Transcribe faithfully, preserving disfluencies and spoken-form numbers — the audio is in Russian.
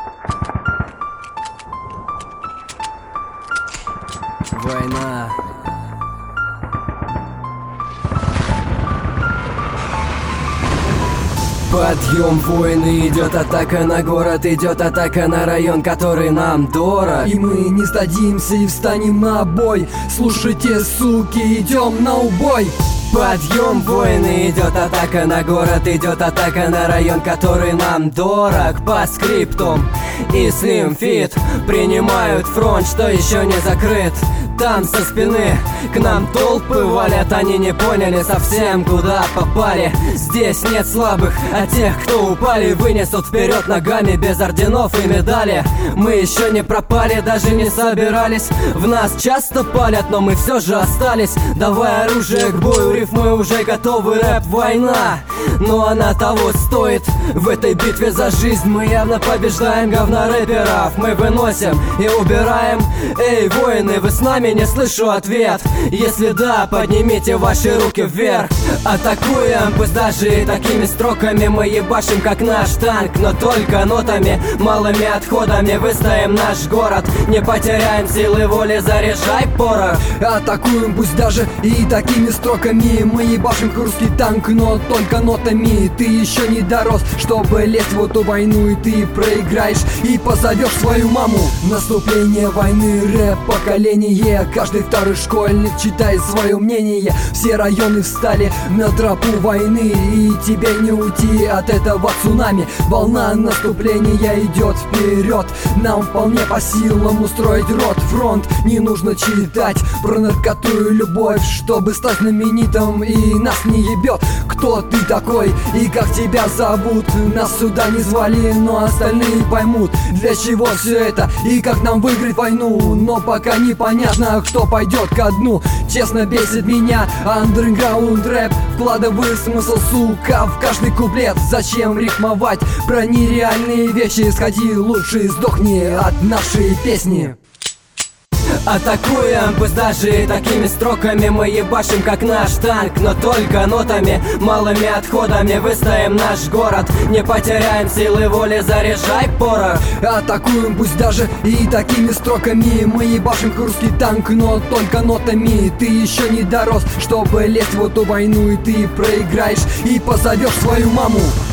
Война. Подъем войны, идет атака на город, идет атака на район, который нам дорог. И мы не сдадимся и встанем на бой. Слушайте, суки, идем на убой. Подъем войны, идет атака на город, идет атака на район, который нам дорог. По скриптум и Slim Fit принимают фронт, что еще не закрыт. Там со спины к нам толпы валят, они не поняли совсем, куда попали. Здесь нет слабых, а тех, кто упали, вынесут вперед ногами без орденов и медали. Мы еще не пропали, даже не собирались. В нас часто палят, но мы все же остались. Давай оружие к бою, рифмы уже готовы, рэп война, но она того стоит. В этой битве за жизнь мы явно побеждаем говна рэперов. Мы выносим и убираем. Эй, воины, вы с нами? Не слышу ответ. Если да, поднимите ваши руки вверх. Атакуем, пусть даже и такими строками. Мы ебашим как наш танк, но только нотами, малыми отходами. Выстоим наш город, не потеряем силы воли. Заряжай порох. Атакуем, пусть даже и такими строками. Мы ебашим как русский танк, но только нотами. Ты еще не дорос, чтобы лезть в эту войну, и ты проиграешь и позовешь свою маму. Наступление войны, рэп поколение. Каждый второй школьник читает свое мнение. Все районы встали на тропу войны, и тебе не уйти от этого цунами. Волна наступления идет вперед. Нам вполне по силам устроить рот. Фронт не нужно читать про наркоту и любовь, чтобы стать знаменитым, и нас не ебет. Кто ты такой и как тебя зовут? Нас сюда не звали, но остальные поймут, для чего все это и как нам выиграть войну. Но пока непонятно, кто пойдет ко дну. Честно, бесит меня андерграунд рэп. Вкладывай смысл, сука, в каждый куплет. Зачем рифмовать про нереальные вещи? Сходи лучше и сдохни от нашей песни. Атакуем, пусть даже и такими строками. Мы ебашим как наш танк, но только нотами, малыми отходами. Выстоим наш город, не потеряем силы воли. Заряжай порох. Атакуем, пусть даже и такими строками. Мы ебашим как русский танк, но только нотами. Ты еще не дорос, чтобы лезть в эту войну, и ты проиграешь и позовешь свою маму.